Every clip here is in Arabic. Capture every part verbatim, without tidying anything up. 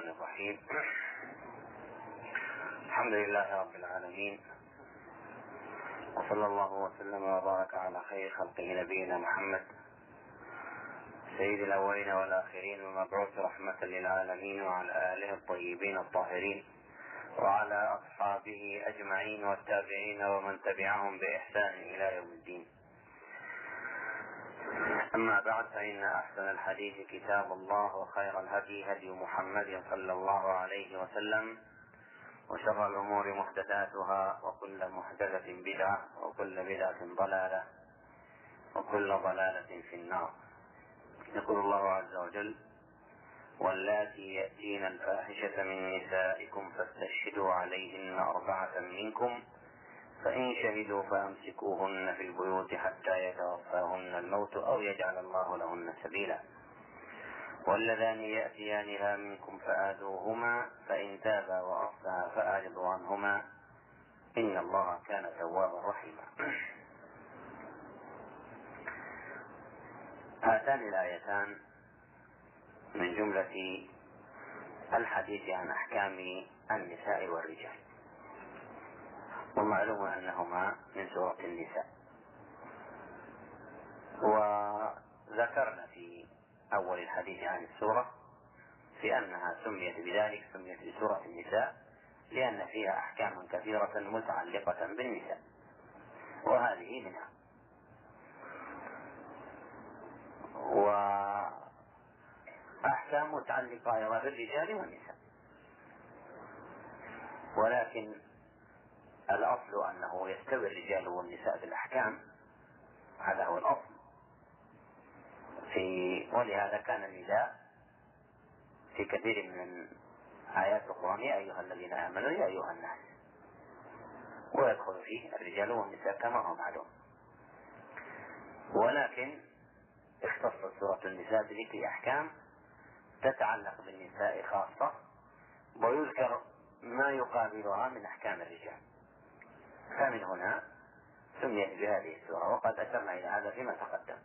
الرحمن الرحيم. الحمد لله رب العالمين، وصلى الله وسلم وبارك على خير خلقه نبينا محمد سيد الأولين والآخرين المبعوث رحمة للعالمين، وعلى آله الطيبين الطاهرين وعلى أصحابه أجمعين والتابعين ومن تبعهم بإحسان إلى يوم الدين. أما بعد، فإن أحسن الحديث كتاب الله، وخير الهدي هدي محمد صلى الله عليه وسلم، وشر الأمور محدثاتها، وكل محدثة بدعة، وكل بدعة ضلالة، وكل ضلالة في النار. يقول الله عز وجل: واللاتي يأتين الفاحشة من نسائكم فاستشهدوا عليهن أربعة منكم، فإن شهدوا فأمسكوهن في البيوت حتى يتوفاهن الموت أو يجعل الله لهن سبيلا، واللذان يأتيانها منكم فآذوهما، فإن تابا وأصلحا فأعرضوا عنهما، إن الله كان توابا رحيما. هاتان الآيتان من جملة الحديث عن أحكام النساء والرجال، ومعلوم أنهما من سورة النساء. وذكرنا في أول الحديث عن السورة في أنها سميت بذلك، سميت بسورة النساء لأن فيها أحكام كثيرة متعلقة بالنساء، وهذه منها. وأحكام متعلقة أيضا بالرجال والنساء، ولكن الأصل أنه يستوي الرجال والنساء في الأحكام، هذا هو الأصل. في ولهذا كان النداء في كثير من آيات القرآن: يا أيها الذين آمنوا يا أيها الناس، ويدخل فيه الرجال والنساء كما هو معلوم. ولكن اختصت سورة النساء بذكر أحكام تتعلق بالنساء خاصة، ويذكر ما يقابلها من أحكام الرجال، فمن هنا سميت بهذه السورة، وقد أشرنا إلى هذا فيما تقدم.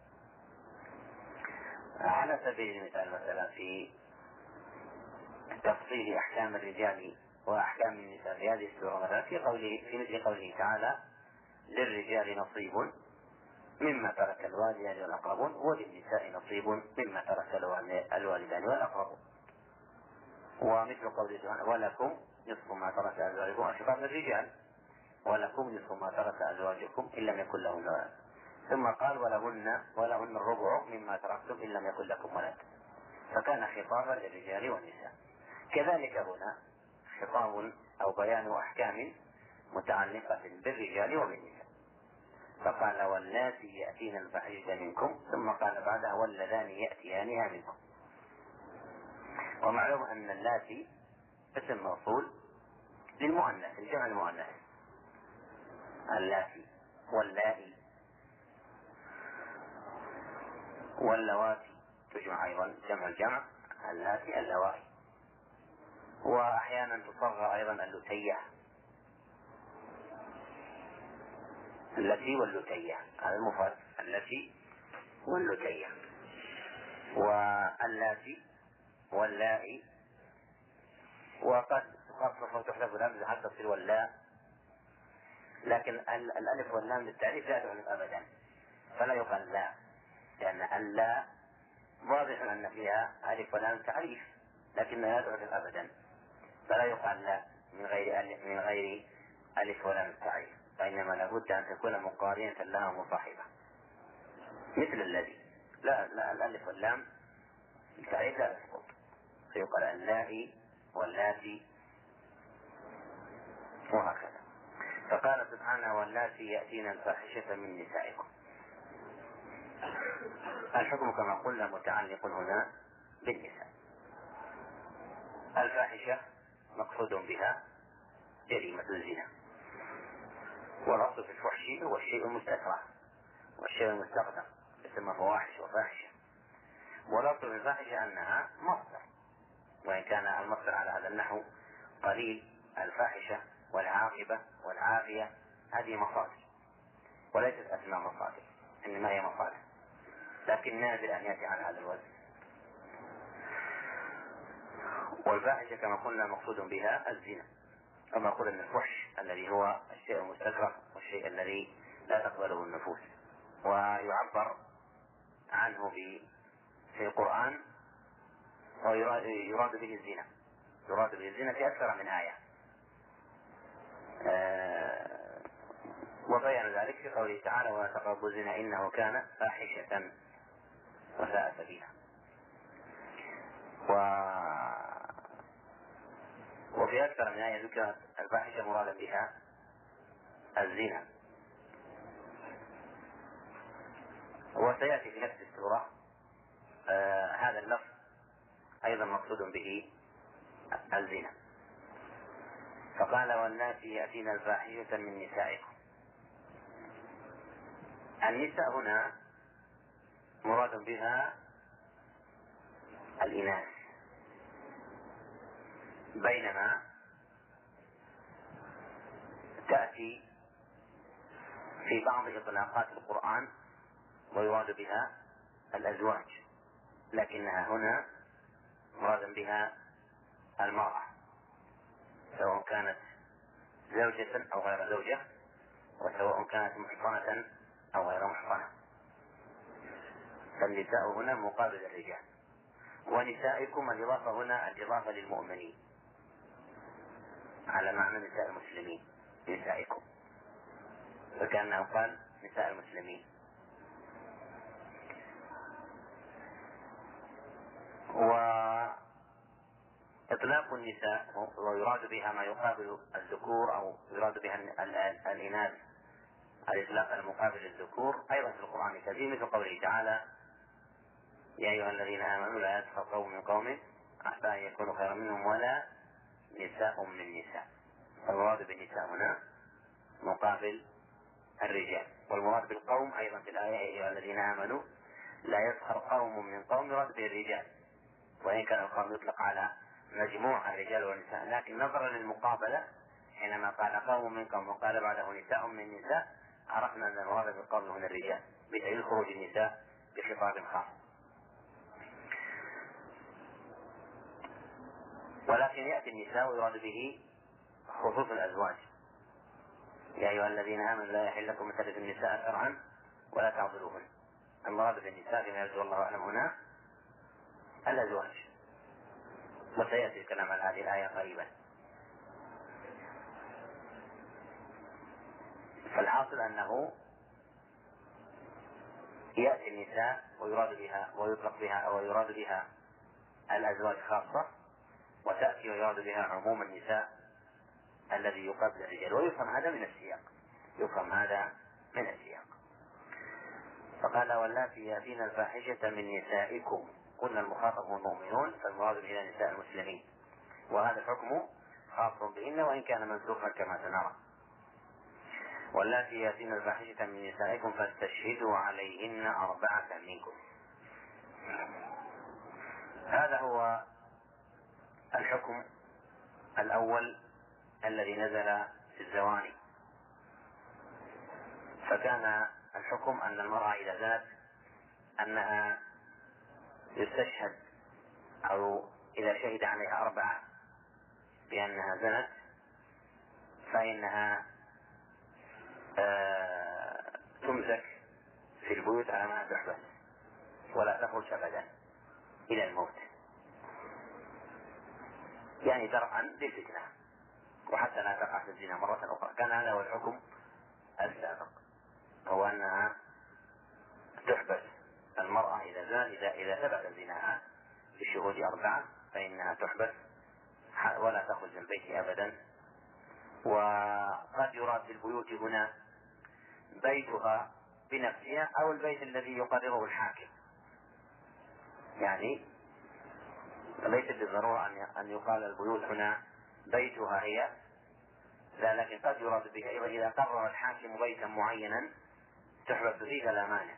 على سبيل المثال مثلا في تفصيل أحكام الرجال وأحكام النساء في هذه السورة، مثلا في قوله في مثل قوله تعالى: للرجال نصيب مما ترك الوالدان والأقربون، وللنساء نصيب مما ترك الوالدان والأقربون. ومثل قوله سبحانه: ولكم نصف ما ترك أزواجكم، أشقاق الرجال، ولكم نصف ما ترك أزواجكم إن لم يكن لهن ولد. ثم قال: ولهن ولهن الربع مما تركتم إن لم يكن لكم ولد. فكان خطابا للرجال والنساء. كذلك هنا خطاب أو بيان أحكام متعلقة بالرجال وبالنساء، فقال: واللاتي يأتين الفاحشة منكم، ثم قال بعدها: واللذان يأتيانها منكم. ومعلوم أن اللاتي اسم موصول للمؤنث، الجمع المؤنث، اللاتي واللائي واللواتي تجمع أيضا جمع الجمع، اللاتي اللوائي. وأحيانا تصغر أيضا اللتية، التي واللتية، هذا المفرد، التي واللتية. واللاتي واللائي، وقد تخفف وتحذف الهمزة حتى تصير واللاء، لكن الألف واللام للتعريف لا تحذف أبدا، فلا يقال لا، لأن اللا واضح أن فيها ألف ولام تعريف، لكنها لا تحذف أبدا، فلا يقال لا من غير ألف من غير ألف ولام التعريف، فإنما لابد أن تكون مقارنة لها مصاحبة، مثل الذي لا, لا الألف واللام التعريف لا تسقط، فيقال اللائي واللاتي وهكذا. فقال سبحانه: واللاتي يأتين الفاحشة من نسائكم. الحكم كما قلنا متعلق هنا بالنساء. الفاحشة مقصود بها جريمة الزنا، والأصل في الفحش هو الشيء المستكره والشيء المستخدم، يسمى فواحش وفاحشة. والأصل في الفاحشة أنها مصدر، وإن كان المصدر على هذا النحو قليل. الفاحشة والعاقبة والعافية هذه مصادر وليست أسماء مصادر، إنما هي مصادر، لكن نادر أن يأتي على هذا الوزن. والفاحشة كما قلنا مقصود بها الزنا، كما قلنا من الفحش الذي هو الشيء المستكره والشيء الذي لا تقبله النفوس. ويعبر عنه في القرآن ويراد به الزنا، يراد به الزنا في أكثر من آية، آه وبين ذلك في قوله تعالى: ولا تقربوا الزنا إنه كان فاحشة وساء سبيلا. و... وفي أكثر من آية ذكرت الفاحشة مرادا بها الزنا. وسيأتي في نفس السورة آه هذا اللفظ أيضا مقصود به الزنا، فقال: واللاتي يأتين الفاحشة من نسائكم. النساء هنا مراد بها الإناث، بينما تأتي في بعض إطلاقات القرآن ويراد بها الأزواج، لكنها هنا مراد بها المرأة، سواء كانت زوجة أو غير زوجة، وسواء كانت محصنة أو غير محصنة. فالنساء هنا مقابل الرجال. ونسائكم الإضافة هنا الإضافة للمؤمنين على معنى نساء المسلمين، نسائكم، فكأنه قال نساء المسلمين. وإطلاق النساء ويراد بها ما يقابل الذكور أو يراد بها الإناث، الإطلاق المقابل للذكور أيضا في القرآن الكريم، مثل قوله تعالى: يا أيها الذين آمنوا لا يسخر قوم من قوم عسى أن يكونوا خيرا منهم ولا نساء من نساء. المراد بالنساء هنا مقابل الرجال. والمراد بالقوم أيضا في الآية: يا أيها الذين آمنوا لا يسخر قوم من قوم، يراد به الرجال، وإن كان القوم يطلق على مجموع الرجال والنساء، لكن نظرا للمقابلة حينما قال قوم من قوم وقال بعده نساء من نساء، عرفنا أن المراد بالقوم هنا الرجال بدليل خروج النساء بخطاب خاص. ولكن يأتي النساء ويراد به خصوص الأزواج: يا أيها الذين آمنوا لا يحل لكم مثل النساء شرعا ولا تعضلوهن. المراد بالنساء كما يرجو الله أعلم هنا الأزواج، وسيأتي الكلام عن هذه الآية قريبا. فالحاصل أنه يأتي النساء ويراد بها ويطلق بها أو يراد بها الأزواج خاصة، وتأتي ويراد بها عموم النساء الذي يقابل الرجال. ويفهم هذا من السياق، يفهم هذا من السياق. فقال: واللاتي يأتين الفاحشة من نسائكم، قلنا المخاطب هو المؤمنون، فالمراد به نساء المسلمين، وهذا الحكم خاص بهن وإن كان منسوخا كما سنرى. واللاتي يأتين الفاحشة من نسائكم فاستشهدوا عليهن أربعة منكم. هذا هو الحكم الأول الذي نزل في الزواني. فكان الحكم أن المرأة إذا زنت أنها يستشهد، أو إذا شهد عليها أربعة بأنها زنت فإنها آه تمسك في البيوت على ما تحبس ولا تخرج أبدا إلى الموت، يعني درءا للفتنة وحتى لا تقع في الزنا مرة أخرى. كان هذا هو الحكم السابق، هو أنها تحبس المرأة إذا زنت، إذا إذا ثبت زناها بشهود أربعة فإنها تحبس ولا تخرج من البيت أبدا. وقد يراد بالبيوت هنا بيتها بنفسها أو البيت الذي يقرره الحاكم، يعني ليس بالضرورة أن يقال البيوت هنا بيتها هي، لا، لكن قد يراد بها أيضا إذا قرر الحاكم بيتا معينا تحبس فيه فلا مانع.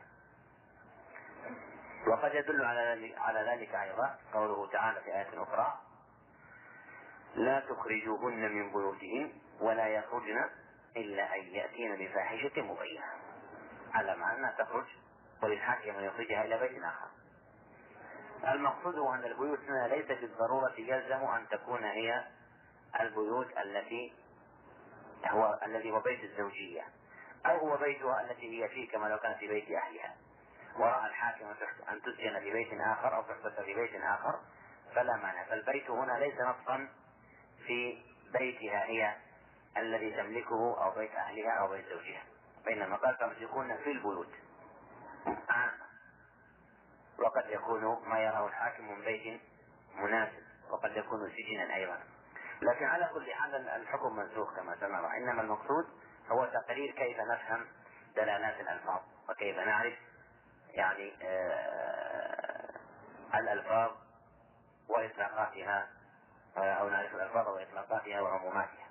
وقد يدل على ذلك أيضا قوله تعالى في آية أخرى: لا تخرجوهن من بيوتهن ولا يخرجن إلا أن يأتين بفاحشة مبينة، على معنى أنها تخرج وللحاكم أن يخرجها إلى بيت آخر. المقصود هو أن البيوت هنا ليست بالضرورة يلزم أن تكون هي البيوت التي هو الذي هو بيت الزوجية، أو هو بيتها التي هي فيه كما لو كانت في بيت أهلها، ورأى الحاكم أن تسكن في بيت آخر أو تحبس في بيت آخر فلا مانع. فالبيت هنا ليس نصا في بيتها هي الذي تملكه أو بيت أهلها أو بيت زوجها، بينما قال فامسكون في البيوت عامة، وقد يكون ما يراه الحاكم من بيت مناسب، وقد يكون سجنا أيضا. لكن على كل حال الحكم منسوخ كما سمعنا، إنما المقصود هو تقرير كيف نفهم دلالات الألفاظ وكيف نعرف يعني آه الألفاظ وإطلاقاتها، أو نعرف الألفاظ وإطلاقاتها وعموماتها.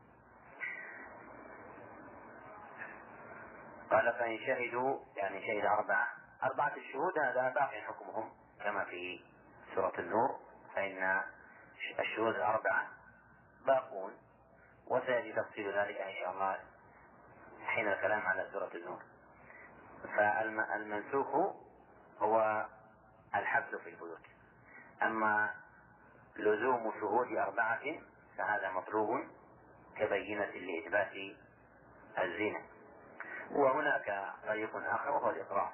قال فإن شهدوا يعني شهد أربعة أربعة الشهود هذا باقي حكمهم كما في سورة النور، فإن الشهود الأربعة باقون، وسيأتي تفصيل ذلك إن شاء الله حين الكلام على سورة النور. فالمنسوخ هو الحبس في البيوت، أما لزوم شهود أربعة فهذا مطلوب كبينة لإثبات الزنا. وهناك طريق آخر وهو الإقرار.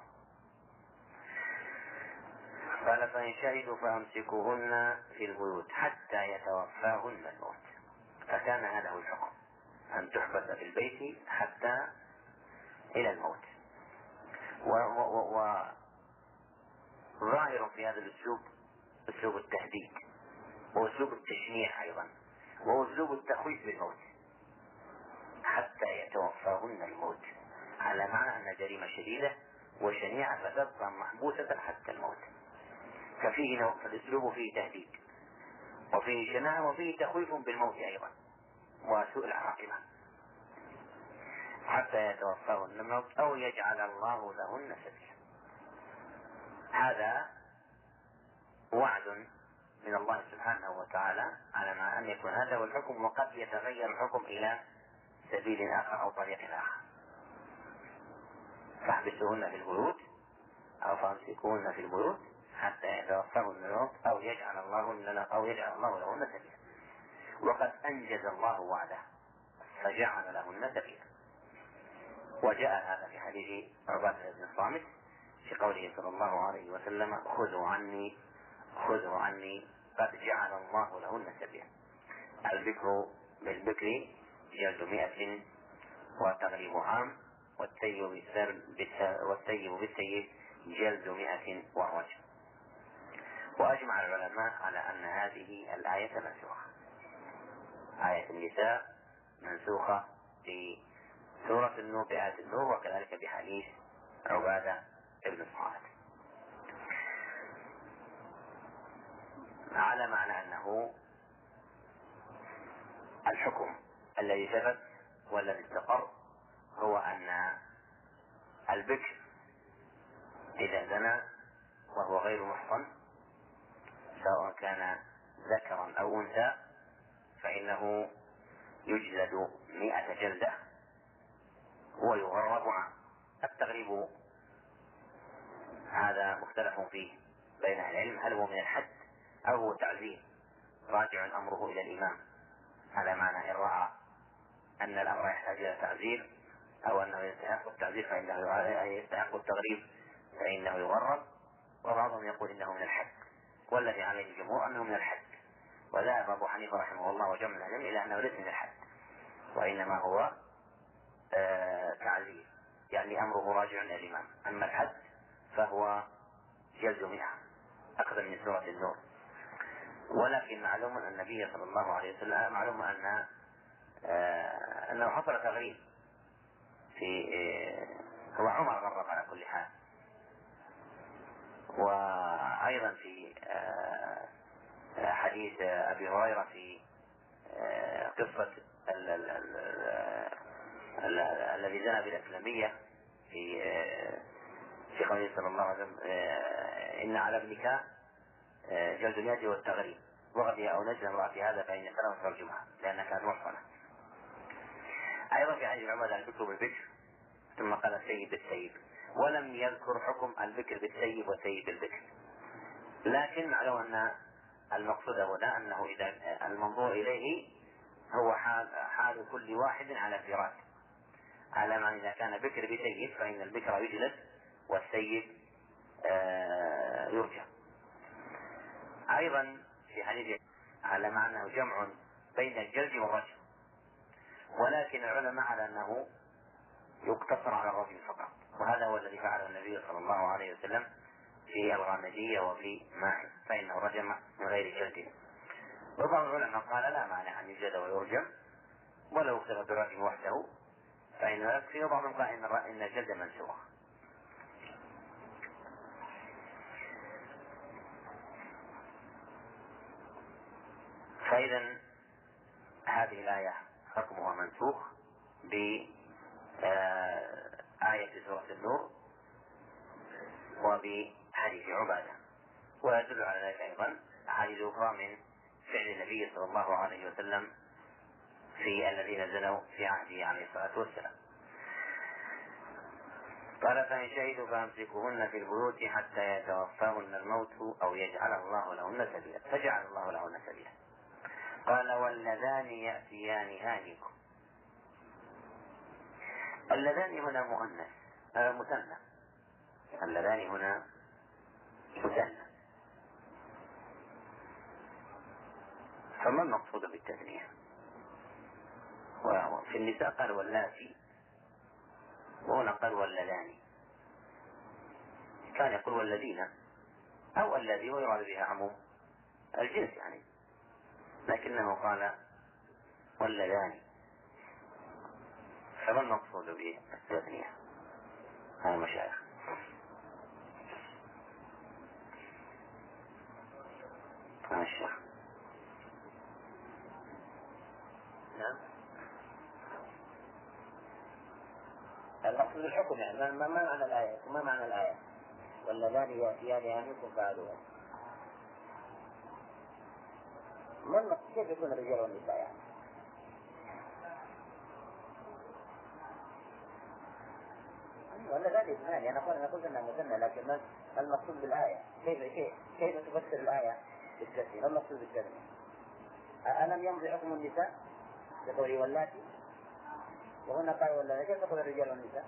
قال فإن شهدوا فأمسكوهن في البيوت حتى يتوفاهن الموت، فكان هذا هو الحكم، أن تحبس في البيت حتى إلى الموت. وظاهر في هذا الأسلوب أسلوب التهديد وأسلوب التشنيع أيضا وأسلوب التخويف بالموت، حتى يتوفاهن الموت، على معنى أن جريمة شديدة وشنيعة فتبقى محبوسة حتى الموت. ففيه فالأسلوب فيه تهديد وفيه شناعة وفيه تخويف بالموت أيضا وسوء العاقبة، حتى يتوفاهن الموت أو يجعل الله لهن سبيلا. هذا وعد من الله سبحانه وتعالى على ما أن يكون هذا هو الحكم، وقد يتغير الحكم إلى سبيل آخر أو طريق آخر. فاحبسوهن في البيوت أو فامسكوهن في البيوت حتى يتوفاهن الموت أو يجعل الله لنا أو يجعل الله لهن سبيلا. وقد أنجز الله وعده فجعل لهن سبيلا. وجاء هذا في حديث عبادة بن الصامت في قوله صلى الله عليه وسلم خذوا عني خذوا عني قد جعل الله لهن سبيلا. البكر بالبكر جلد مئة وتغريب عام، والثيب والثيب بالثيب جلد مئة ورجم. وأجمع العلماء على أن هذه الآية منسوخة، آية النساء منسوخة في سورة النور بآية النور، وكذلك بحديث عبادة ابن الصامت، على معنى أنه الحكم الذي ثبت والذي استقر هو أن البكر إذا زنى وهو غير محصن سواء كان ذكرا أو أنثى فإنه يجلد مئة جلدة ويغرب عام. التغريب هذا مختلف فيه بين أهل العلم، هل هو من الحد أو هو تعزير، راجع أمره إلى الإمام، على معنى إن رأى أن الأمر يحتاج إلى تعزير أو أنه يستحق التعزير فإنه يستحق التغريب فإنه يغرب. وبعضهم يقول إنه من الحد، والذي عليه الجمهور أنه من الحد. وذهب أبو حنيفة رحمه الله وجمع العلم إلى أنه ليس من الحد وإنما هو آه تعزير، يعني أمره راجع إلى الإمام. أما الحد فهو جلد مئة أخذ من سورة النور. ولكن معلوم أن النبي صلى الله عليه وسلم معلوم أن آه أنه حصل تغريب في آه هو عمر غرب على كل حال. وأيضا في آه حديث أبي هريرة في آه قصة الذي زنى بالأسلمية في آه في قوله صلى الله عليه وسلم آه إن على ابنك آه جلد مئة والتغريب وغدي أو نجل امرأة هذا فإن كلام ترجمها لأنها كانت محصنة. أيضا في حديث عمر البكر بالبكر ثم قال السيب بالسيب، ولم يذكر حكم البكر بالسيب والسيب بالبكر، لكن لو أن المقصود هنا أنه إذا المنظور إليه هو حال, حال كل واحد على فراش، على ما إذا كان بكر بسيد فإن البكر يجلد والسيد آه يرجع. أيضا في حديث على معنى جمع بين الجلد والرجم، ولكن العلماء على أنه يقتصر على الرجم فقط، وهذا هو الذي فعله النبي صلى الله عليه وسلم في الغامدية وفي ماء، فإنه رجم من غير جلد. وبعض العلماء قال لا مانع أن يجلد ويرجم ولو اختلف بالرجم وحده فإنه يكفي، وبعضهم قال إن الجلد منسوخ. فإذا هذه الآية حكمها منسوخ بآية سورة النور وبحديث عبادة، ويدل على ذلك أيضا أحاديث أخرى من فعل النبي صلى الله عليه وسلم في الذين زنوا في عهده عليه الصلاة والسلام. قال فإن شهدوا فأمسكوهن في البيوت حتى يتوفاهن الموت أو يجعل الله لهن سبيلا، فجعل الله لهن سبيلا. قال واللذان يأتيانها منكم. اللذان هنا مؤنث آه مثنى، اللذان هنا مثنى، فما المقصود بالتثنية؟ وفي النساء قال واللاتي، وهنا قال واللذان، كان يقول والذين أو الذي ويراد بها عموم الجنس يعني، لكنه قال واللذان، فما المقصود بالتثنية؟ هذا المشايخ. هذا الشيخ. نعم. المقصود الحكم يعني ما, ما معنى الآية؟ ما معنى الآية؟ واللذان يأتيانها منكم فعلوها. ما المقصود؟ كيف يكون الرجال والنساء يعني؟ واللذان اثنان، أنا قلت أنا قلت أنها مثنى، لكن ما المقصود بالآية؟ كيف كيف كيف تفسر الآية بالتثنية؟ ما المقصود بالتثنية؟ ألم يمضي حكم النساء بقوله واللاتي، وهنا قال واللذان، كيف تقول الرجال والنساء؟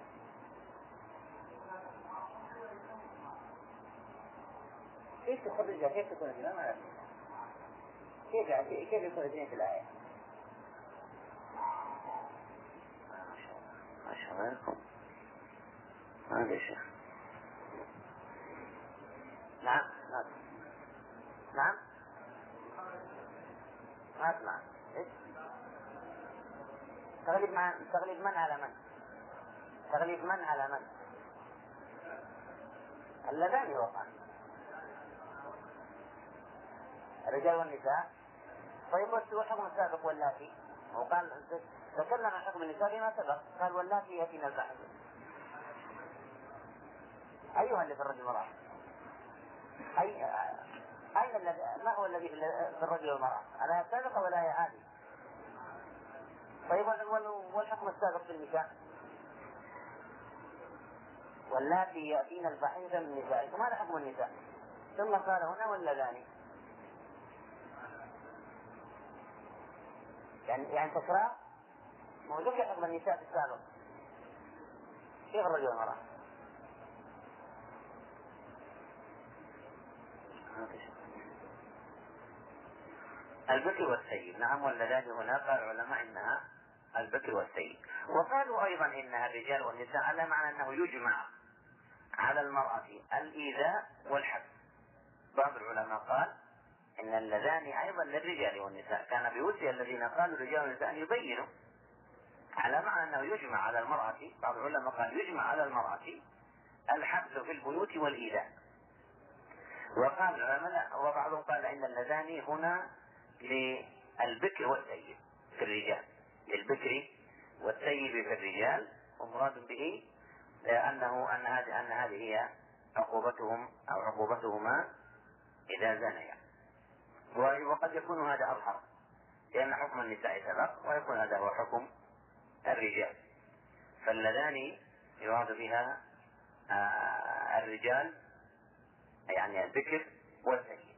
كيف تقول الرجال كيف تكون اثنين؟ ما كيف يعني كيف يكون اثنين في الآية؟ ما شاء الله لكم هذا يا شيخ. نعم نعم نعم ما أسمع. إيش؟ تغليب من تغليب من على من؟ تغليب من على من؟ اللذان وقع الرجال والنساء. طيب والحكم السابق واللاتي، وقال تكلم عن حكم النساء فيما سبق، قال واللاتي يأتين البحث. أيها اللي في الرجل والمرأة؟ أي أين الذي ما هو الذي في الرجل والمرأة؟ الآية السابقة ولا هي هذه؟ طيب والحكم السابق في النساء؟ واللاتي يأتين الفحيشة من نسائكم، هذا حكم النساء. ثم قال هنا واللذان، يعني يعني تكرار موجود في حكم النساء في السابق كيف الرجل والمرأة؟ البكر والسيد. نعم واللذان هنا قال العلماء إنها البكر والسيد، وقالوا أيضا إنها الرجال والنساء على معنى أنه يجمع على المرأة الإيذاء والحبس. بعض العلماء قال إن اللذان أيضا للرجال والنساء، كان بوجه الذين قالوا الرجال والنساء أن يبينوا على معنى أنه يجمع على المرأة. بعض العلماء قال يجمع على المرأة الحبس في البيوت والإيذاء، وقال العلماء وبعضهم قال إن اللذان هنا للبكر والسيد في الرجال، للبكر والسيد في الرجال، ومراد به أنه أن هذه أن هذه هي عقوبتهم أو عقوبتهما إذا زنيا. وقد يكون هذا أظهر لأن حكم النساء سبق، ويكون هذا هو حكم الرجال. فاللذان يراد بها الرجال يعني البكر والسيد.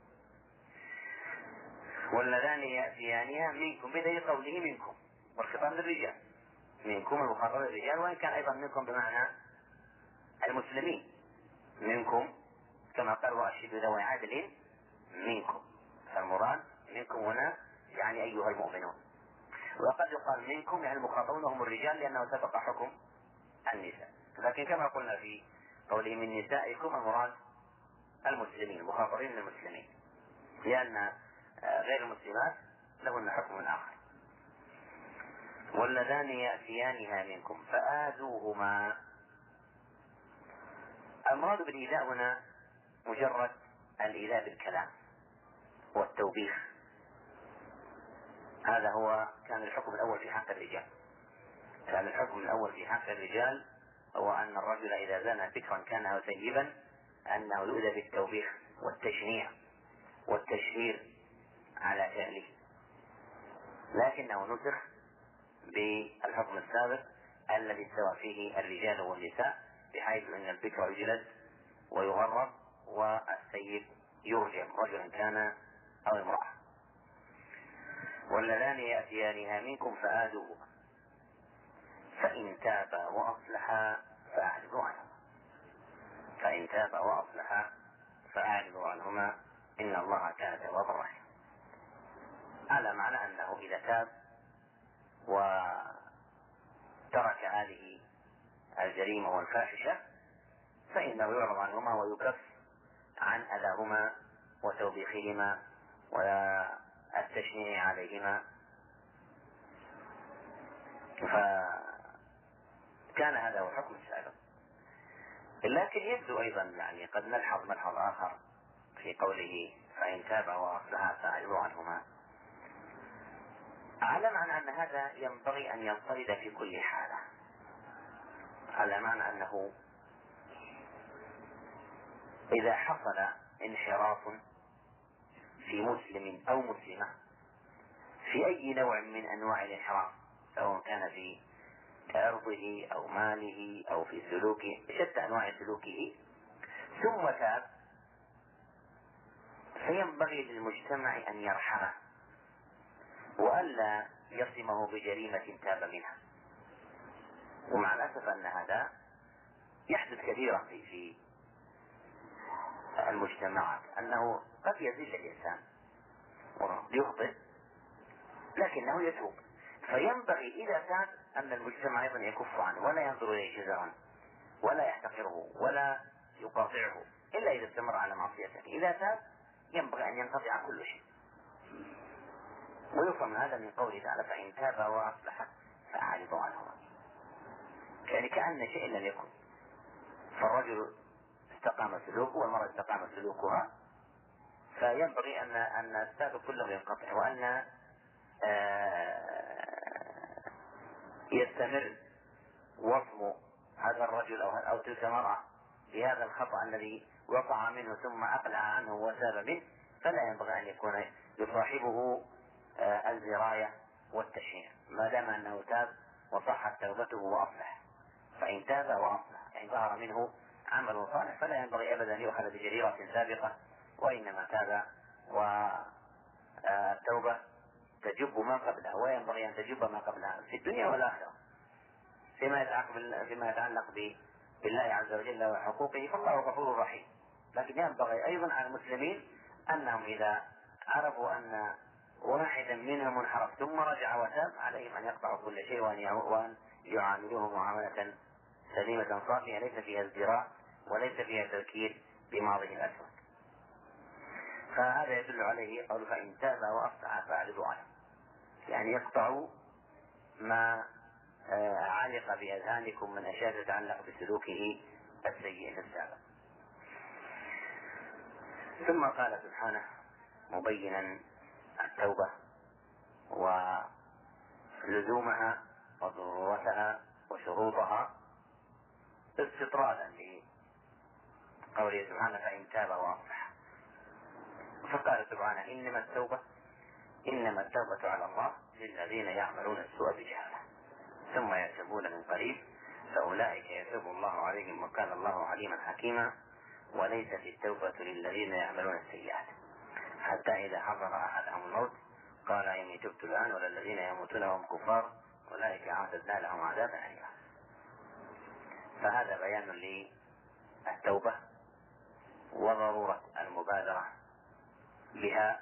واللذان يأتيانها منكم بدليل قوله منكم، والخطاب للرجال، منكم المخاطب للرجال، وإن كان أيضا منكم بمعنى المسلمين، منكم كما قال وأشهدوا ذوي عدل منكم، فالمراد منكم هنا يعني أيها المؤمنون. وقد يقال منكم يعني المخاطبون هم الرجال لأنه سبق حكم النساء، لكن كما قلنا في قوله من نسائكم المراد المسلمين، المخاطبين من المسلمين، لأن غير المسلمات لهن حكم آخر. واللذان يأتيانها منكم فآذوهما. المراد بالإيذاء هنا مجرد الإيذاء بالكلام والتوبيخ، هذا هو كان الحكم الأول في حق الرجال. كان الحكم الأول في حق الرجال هو أن الرجل إذا زنى بكرا كان سيبا أنه يؤذى بالتوبيخ والتشنيع والتشهير على فعله، لكنه نسخ بالحكم السابق الذي استوى فيه الرجال والنساء، بحيث أن البكر يجلد ويغرب والسيب يرجم رجلا كان أو امرأة. واللذان يأتيانها منكم فآذوهما فإن تابا وأصلحا فأعرضوا عنهما. فإن تابا وأصلحا فأعرضوا عنهما إن الله كان توابا رحيما. على معنى أنه إذا تاب وترك هذه الجريمة والفاحشة فإنه يعرض عنهما ويكف عن أذاهما وتوبيخهما والتشنيع عليهما. فكان هذا هو الحكم السابق. لكن يبدو أيضا يعني قد نلحظ ملحظ آخر في قوله فإن تابا وأصلحا فأعرضوا عنهما، على معنى أن هذا ينبغي أن ينطرد في كل حالة، على معنى أنه إذا حصل انحراف في مسلم أو مسلمة في أي نوع من أنواع الانحراف، سواء كان في عرضه أو ماله أو في سلوكه، شتى أنواع سلوكه، ثم تاب، فينبغي للمجتمع أن يرحمه وألا يصمه بجريمة تاب منها. ومع الأسف أن هذا يحدث كثيرا في في المجتمعات، أنه قد يزل الإنسان ويخطئ لكنه يتوب، فينبغي إذا تاب أن المجتمع أيضا يكف عنه ولا ينظر إليه جزرا ولا يحتقره ولا يقاطعه إلا إذا استمر على معصيته. إذا تاب ينبغي أن ينقطع كل شيء. ويفهم هذا من قوله تعالى فإن تاب وأصلح فأعرضوا عنهما، يعني كأن شيء لم يكن، فالرجل استقام سلوكه والمرأة استقام سلوكها، فينبغي أن أن السابق كله ينقطع، وأن يستمر وصم هذا الرجل أو أو تلك المرأة بهذا الخطأ الذي وقع منه ثم أقلع عنه وتاب منه، فلا ينبغي أن يكون يصاحبه الزراية والتشهير، ما دام أنه تاب وصحت توبته وأصلح. فإن تاب وأصلح يعني ظهر منه عمل صالح فلا ينبغي أبدا أن يؤخذ بجريرة سابقة، وإنما تاب والتوبة تجب ما قبلها، وينبغي أن تجب ما قبلها في الدنيا والآخرة. فيما يتعلق فيما يتعلق بالله عز وجل وحقوقه فالله غفور رحيم، لكن ينبغي أيضا على المسلمين أنهم إذا عرفوا أن واحدا منهم انحرف ثم رجع وتاب عليهم أن يقطعوا كل شيء وأن يعاملوه معاملة سليمة صافية ليس فيها ازدراء وليس فيها تذكير بماضيه الأسود. فهذا يدل عليه قول فإن تاب وأصلح فأعرضوا عنه، يعني يقطعوا ما علق بأذهانكم من أشياء تتعلق بسلوكه السيء في السابق. ثم قال سبحانه مبينا التوبة ولزومها وضرورتها وشروطها استطرادا لقوله سبحانه فإن تاب وأصلح. فقال سبحانه إنما التوبة إنما التوبة على الله للذين يعملون السوء بجهالة ثم يتوبون من قريب فأولئك يتوب الله عليهم وكان الله عليما حكيما. وليست التوبة للذين يعملون السيئات حتى إذا حضر أحدهم الموت قال إني تبت الآن ولا الذين يموتون وهم كفار أولئك أعتدنا لهم عذابا أليما. فهذا بيان للتوبة وضرورة المبادرة بها،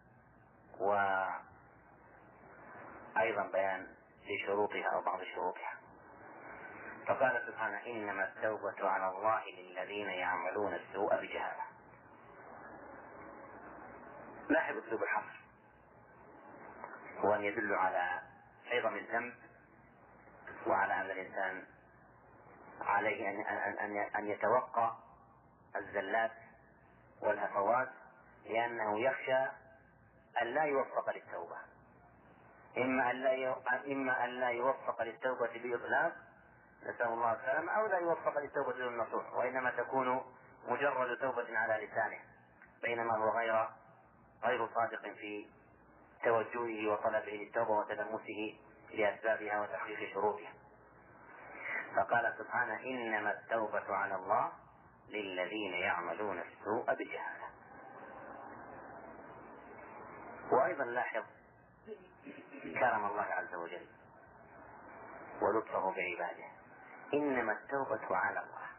وأيضا بيان لشروطها أو بعض شروطها. فقال سبحانه إنما التوبة على الله للذين يعملون السوء بجهالة. لاحظ أسلوب الحصر، هو أن يدل على عظم الذنب وعلى أن الإنسان عليه أن, أن, أن يتوقع الزلات والهفوات، لأنه يخشى أن لا يوفق للتوبة، إما أن لا إما أن لا يوفق للتوبة بإطلاق نسأل الله السلامة، أو لا يوفق للتوبة للنصوح، وإنما تكون مجرد توبة على لسانه بينما هو غير غير صادق في توجهه وطلبه للتوبة وتلمسه لأسبابها وتحقيق شروطها. فقال سبحانه إنما التوبة على الله للذين يعملون السوء بجهالة. وأيضا لاحظ كرم الله عز وجل ولطفه بعباده، إنما التوبة على الله.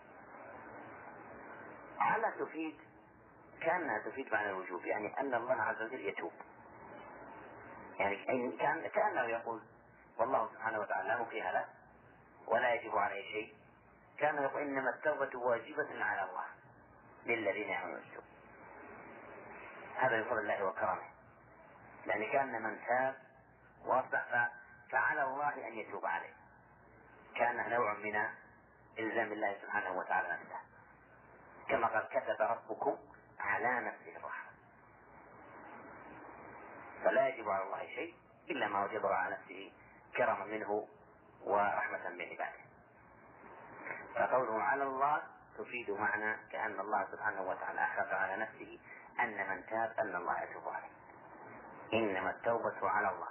على تفيد كأنها تفيد معنى الوجوب، يعني أن الله عز وجل يتوب، يعني كان كأنه يقول والله سبحانه وتعالى لا مكره له ولا يجب عليه شيء، كان يقول إنما التوبة واجبة على الله للذين يعملون السوء. هذا بفضل الله وكرمه، لأن كان من تاب واصلح فعلى الله أن يتوب عليه، كان نوع من إلزام الله سبحانه وتعالى نفسه، كما قال كتب ربكم على نفسه الرحمة، فلا يجب على الله شيء إلا ما وجب على نفسه كرما منه ورحمة بعباده. فقوله على الله تفيد معنى كأن الله سبحانه وتعالى أحرص على نفسه أن من تاب أن الله يتوب عليه. إنما التوبة على الله.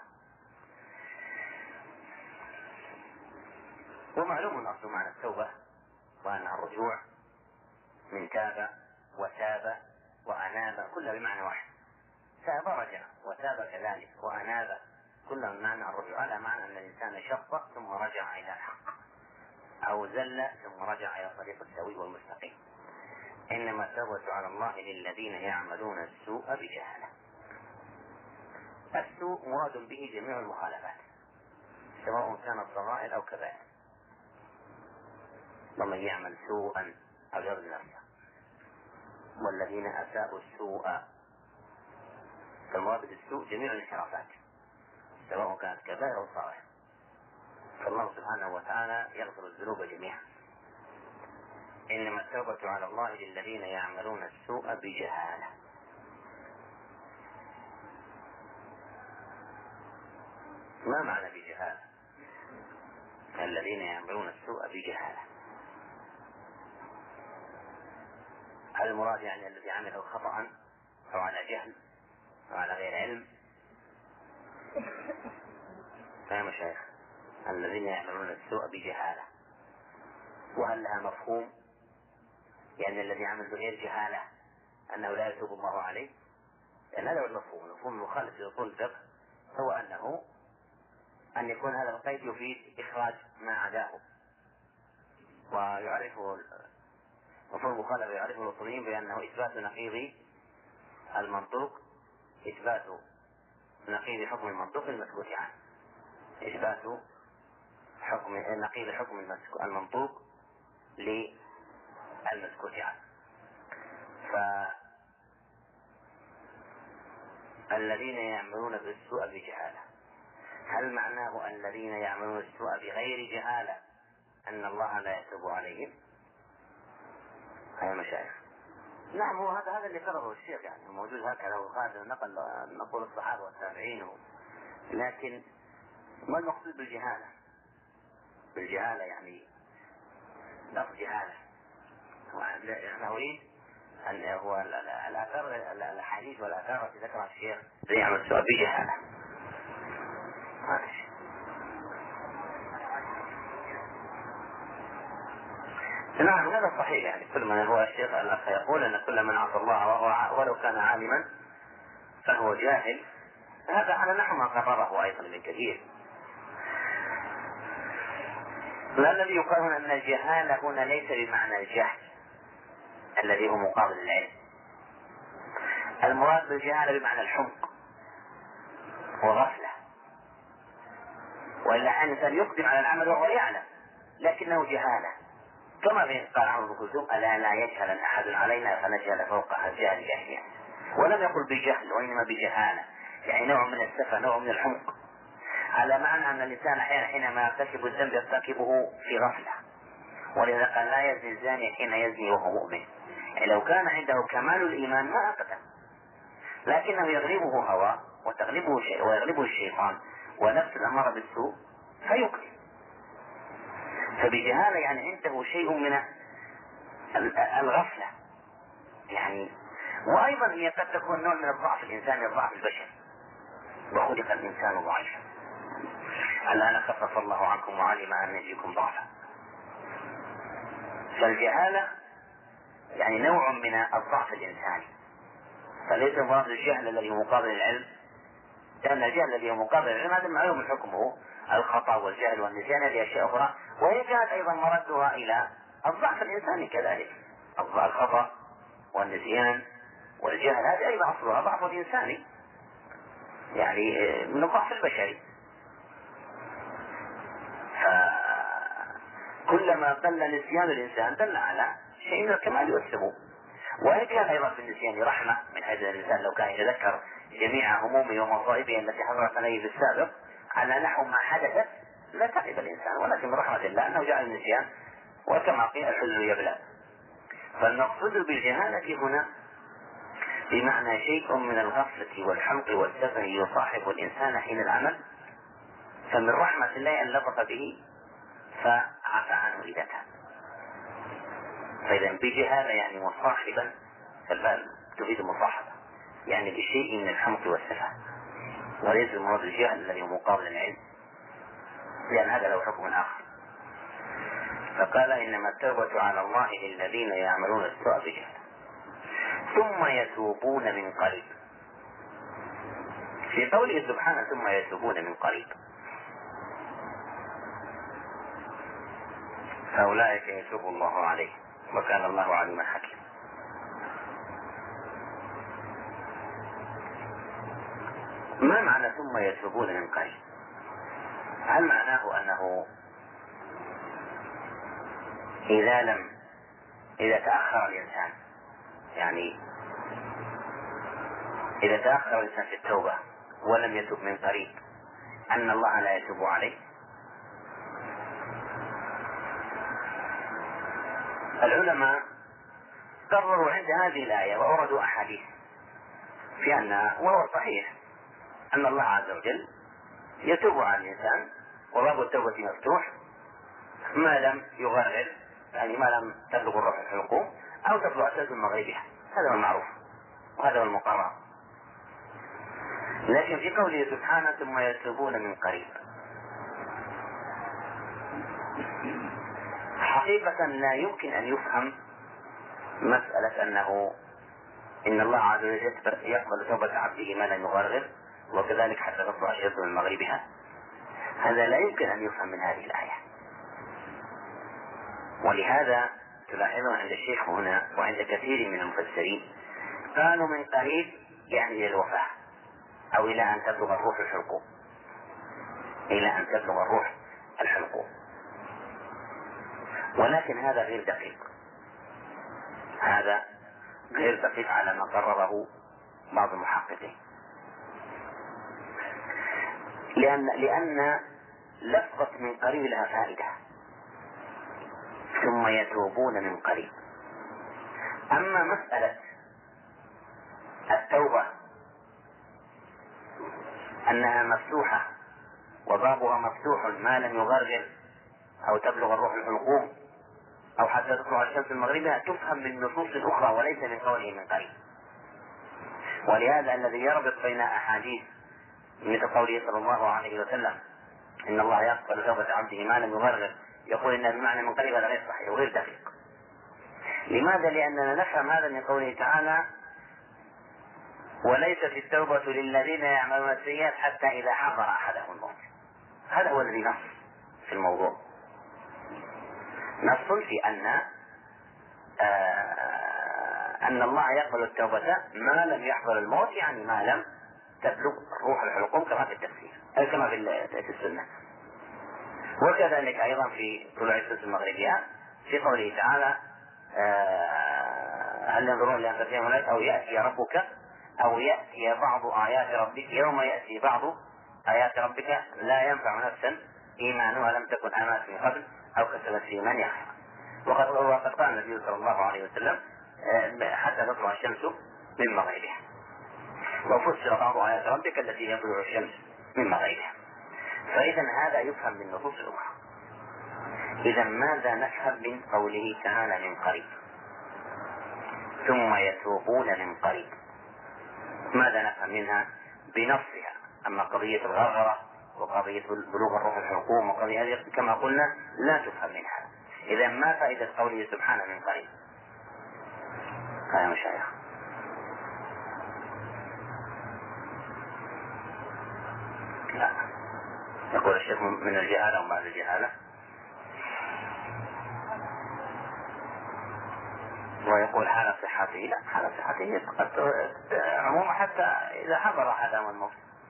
ومعلوم الأصل معنى التوبة وأنها الرجوع من تاب وتاب وأناب، كلها بمعنى واحد. تاب رجع وتاب كذلك وأناب، كلها بمعنى الرجوع، على معنى أن الإنسان شق ثم رجع إلى الحق، أو زل ثم رجع إلى الطريق السوي والمستقيم. إنما التوبة على الله للذين يعملون السوء بجهالة. السوء مراد به جميع المخالفات سواء كانت صغائر أو كبائر، ومن يعمل سوءا أو يظلم نفسه والذين أساءوا السوء. فالمراد بالسوء جميع الانحرافات سواء كانت كبائر أو صغائر، فالله سبحانه وتعالى يغفر الذنوب جميعا. إنما التوبة على الله للذين يعملون السوء بجهالة. ما معنى بجهالة؟ الذين يعملون السوء بجهالة، هل المراد يعني الذي عمله خطأ أو على جهل أو على غير علم؟ يا مشايخ الذين يعملون السوء بجهالة، وهل لها مفهوم؟ يعني الذي عمل بغير جهالة أنه لا يتوب الله عليه؟ لأن هذا هو المفهوم. المفهوم المخالف لأصول الفقه هو أنه أن يكون هذا القيد يفيد إخراج ما عداه، ويعرفه مفهوم المخالف يعرفه الأصوليين بأنه إثبات نقيض المنطوق، إثبات نقيض حكم المنطوق المسكوت عنه، إثبات حكم نقيض حكم المنطوق للمسكوت عنه. فالذين يعملون بالسوء بجهالة، هل معناه الذين يعملون السوء بغير جهالة أن الله لا يتوب عليهم؟ يا مشايخ نعم، هو هذا هذا اللي قرره الشيخ، يعني موجود هكذا وهذا نقل نقول الصحابة والتابعين، لكن ما المقصود بالجهالة؟ بالجهالة يعني لفظ جهالة، نريد أن هو الآثار الحديث والآثار التي ذكرها الشيخ يعمل السوء بجهالة. نعم هذا صحيح، يعني كل من هو الشيخ الأخ يقول أن كل من عصى الله وهو ولو كان عالما فهو جاهل، هذا على نحو ما قرره أيضا ابن كثير. الذي يقال هنا أن الجهالة هنا ليس بمعنى الجهل الذي هو مقابل العلم، المراد بالجهالة بمعنى الحمق وغفلة، وإلا أحيانا الإنسان يقدم على العمل وهو يعلم لكنه جهالة، كما قال عمرو بن كلثوم: ألا لا يجهل أحد علينا فنجهل فوقها الجهل جهلا. ولم يقل بجهل وإنما بجهالة، يعني نوع من السفة، نوع من الحمق، على معنى أن الإنسان أحيانا حينما يرتكب الذنب يرتكبه في غفلة، ولذا قال: لا يزني الزاني حين يزني وهو مؤمن. يعني لو كان عنده كمال الإيمان ما أقدم، لكنه يغلبه هوى وتغلبه شيء ويغلبه الشيطان ونفس الأمر بالسوء فيقدم. فبجهالة يعني عنده شيء من الغفلة يعني. وأيضا هي قد تكون نوع من الضعف الإنساني، الضعف البشري، وخلق الإنسان ضعيفا. الآن خفف الله عنكم وعلم أن فيكم ضعفا. فالجهالة يعني نوع من الضعف الإنساني، فليس مراد الجهل الذي هو مقابل العلم، لأن الجهل الذي هو مقابل العلم هذا معلوم حكمه الخطأ والجهل والنسيان، هذه أشياء أخرى، وهي كانت أيضا مردها إلى الضعف الإنساني كذلك. الخطأ والنسيان والجهل هذه أيضا أصلها ضعف إنساني، يعني من الضعف البشري. فكلما قل نسيان الإنسان دل على شيء من الكمال والسمو. وهكذا أيضا في النسيان رحمة، من حيث الإنسان لو كان يتذكر جميع همومه ومصائبه التي حضرت عليه في السابق على نحو ما حدثت لا تعب الإنسان، ولكن من رحمة الله أنه جعل النسيان، وكما قيل: الحزن يبلى. فالمقصود بالجهالة هنا بمعنى شيء من الغفلة والحمق والسفه يصاحب الإنسان حين العمل، فمن رحمة الله أن لطف به فعفى عنه إذا كان. فإذا بجهالة يعني مصاحبا، فالبال تفيد المصاحبة، يعني بشيء من الحمق والسفه، وليس المراد الجهل الذي هو مقابل العلم، لأن هذا له حكم آخر. فقال: إنما التوبة على الله للذين يعملون السوء بجهل ثم يتوبون من قريب. في قوله سبحانه: ثم يتوبون من قريب، فأولئك يتوب الله عليهم وكان الله عليما حكيما. ما معنى ثم يتوبون من قريب؟ هل معناه أنه إذا لم إذا تأخر الإنسان، يعني إذا تأخر الإنسان في التوبة ولم يتوب من قريب أن الله لا يتوب عليه؟ العلماء قرروا عند هذه الآية وأوردوا أحاديث في أن، وهو صحيح، أن الله عز وجل يتوب على الإنسان وباب التوبة مفتوح ما لم يغرر، يعني ما لم تبلغ الروح الحلقوم أو تطلع الشمس من مغربها، هذا هو المعروف وهذا هو المقرر. لكن في قوله سبحانه: ثم يتوبون من قريب، حقيقة لا يمكن أن يفهم مسألة أنه إن الله عز وجل يقبل توبة عبده ما لم يغرر وكذلك حتى تطلع الشمس من مغربها، هذا لا يمكن أن يفهم من هذه الآية. ولهذا تلاحظون عند الشيخ هنا وعند كثير من المفسرين قالوا من قريب يعني إلى الوفاة، أو إلى أن تبلغ الروح الحلقوم، إلى أن تبلغ الروح الحلقوم، ولكن هذا غير دقيق، هذا غير دقيق على ما قرره بعض المحققين، لأن لأن لفظة من قريب لها فائدة، ثم يتوبون من قريب. أما مسألة التوبة أنها مفتوحة وبابها مفتوح ما لم يغرر أو تبلغ الروح الحلقوم أو حتى تطلع الشمس من مغربها، تفهم من نصوص أخرى وليس من قوله من قريب. ولهذا الذي يربط بين أحاديث مثل قوله صلى الله عليه وسلم: إن الله يقبل توبة عبده ما لم يغرر، يقول إن بمعنى من قريب هذا غير صحيح وغير دقيق، لماذا؟ لأننا نفهم هذا من قوله تعالى: وليست التوبة للذين يعملون السيئات حتى إذا حضر أحدهم الموت. هذا هو الذي نص في الموضوع، نص في أن آه أن الله يقبل التوبة ما لم يحضر الموت، يعني ما لم تبلغ روح الحلقوم كما في التفسير أي كما في السنة. وكذلك أيضا في طلوع الشمس المغربية في قوله تعالى: آه هل ينظرون لأنفسهم أو يأتي ربك أو يأتي بعض آيات ربك يوم يأتي بعض آيات ربك لا ينفع نفسا إيمانها لم تكن آمنت من قبل أو كسبت في إيمانها خيرا. وقد وقد قال النبي صلى الله عليه وسلم: حتى تطلع الشمس من مغربها. وفسر بعض آيات ربك التي يطلع الشمس من مغربها. فإذا هذا يفهم من النصوص الأخرى. إذا ماذا نفهم من قوله تعالى من قريب ثم يتوبون من قريب؟ ماذا نفهم منها بنصها؟ أما قضية الغرغرة وقضية بلوغ الروح الحلقوم وقضية هذه كما قلنا لا تفهم منها. إذا ما فائدة قوله سبحانه من قريب؟ يا مشايخ لا، يقول الشيخ من الجهالة وما الجهالة، ويقول حالة صحته. لا، حالة صحته قد عموما حتى إذا حضر أحدهم الموت.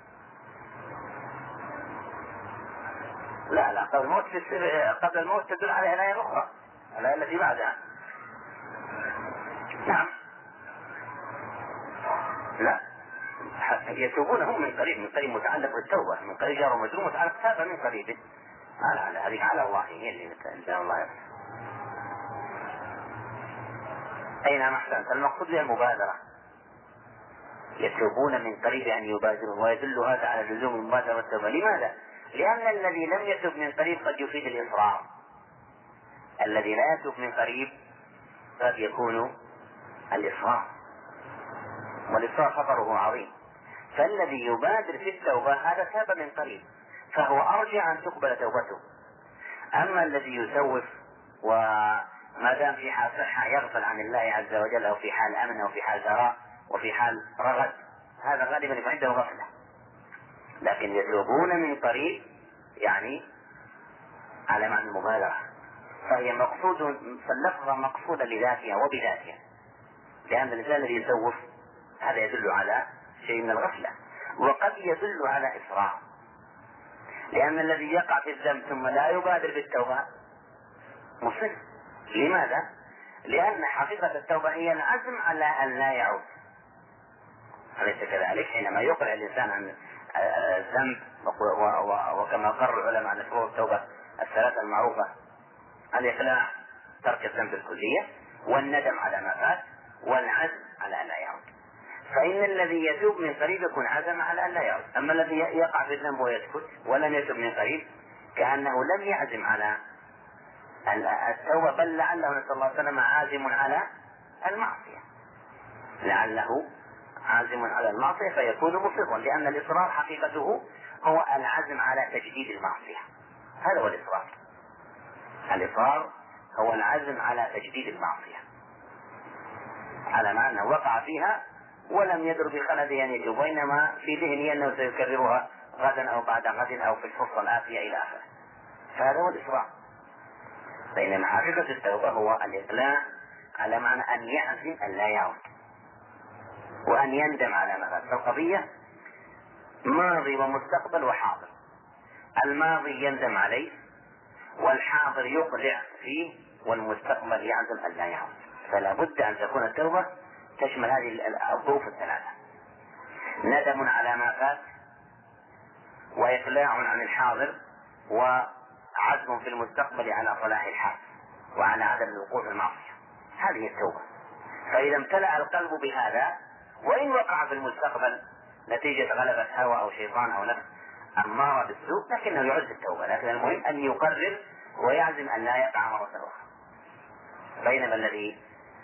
لا لا قبل الموت قبل الموت تدل على الآية الأخرى، الآية التي بعدها. نعم لا، يتوبون هم من قريب. من قريب متعلق بالتوبة، من قريب جار ومجرور متعلق تابة من قريب. على هذه على الله هي اللي إن شاء الله يفعل. أي نعم أحسنت. المقصود بها المبادرة. يتوبون من قريب أن يبادروا، ويدل هذا على لزوم المبادرة والتوبة. لماذا؟ لأن الذي لم يتوب من قريب قد يفيد الإصرار. الذي لا يتوب من قريب قد يكون الإصرار، والإصرار خطره عظيم. فالذي يبادر في التوبة هذا تاب من قريب، فهو أرجع أن تقبل توبته. أما الذي يسوف وما دام في حال صحة يغفل عن الله عز وجل، أو في حال أمن أو في حال ثراء وفي حال رغد، هذا غالبا يكون عنده غفلة. لكن يتوبون من قريب يعني على معنى المبالغة، فهي مقصود، فاللفظة مقصودة لذاتها وبذاتها. لأن الإنسان الذي يسوف هذا يدل على شيء من الغفلة، وقد يدل على إصرار. لأن الذي يقع في الذنب ثم لا يبادر بالتوبة مصر. لماذا؟ لأن حقيقة التوبة هي العزم على أن لا يعود. أليس كذلك؟ حينما يقلع الإنسان عن الذنب، وكما قرر العلماء عن شروط التوبة الثلاثة المعروفة: الإقلاع، ترك الذنب الكلية، والندم على ما فات، والعزم على أن لا يعود. فإن الذي يتوب من قريب يكون عزم على أن لا يعود. أما الذي يقع في الذنب ويسكت ولم يتوب من قريب كأنه لم يعزم على التوبة، بل لعله نسأل الله سلم عازم على المعصية، لعله عازم على المعصية فيكون مصرا. لأن الإصرار حقيقته هو العزم على تجديد المعصية. هذا هو الإصرار. الإصرار هو العزم على تجديد المعصية، على معنى وقع فيها ولم يدر بخلده أن يتوب، وإنما في ذهنه أنه سيكررها غدا أو بعد غد أو في الفرصة الآتية إلى آخره. فهذا هو الإصرار. بينما حقيقة التوبة هو الإقلاع، على معنى أن يعزم أن لا يعود وأن يندم على ما فات. فالقضية ماضي ومستقبل وحاضر. الماضي يندم عليه، والحاضر يقلع فيه، والمستقبل يعزم أن لا يعود. فلا بد أن تكون التوبة تشمل هذه الظروف الثلاثة: ندم على ما فات، وإقلاع عن الحاضر، وعزم في المستقبل على صلاح الحال وعلى عدم الوقوع في المعصية. هذه التوبة. فإذا امتلأ القلب بهذا، وإن وقع في المستقبل نتيجة غلبة هوى أو شيطان أو نفس أمارة بالسوء، لكنه يعد التوبة. لكن المهم أن يقرر ويعزم أن لا يقع مرة أخرى. بينما الذي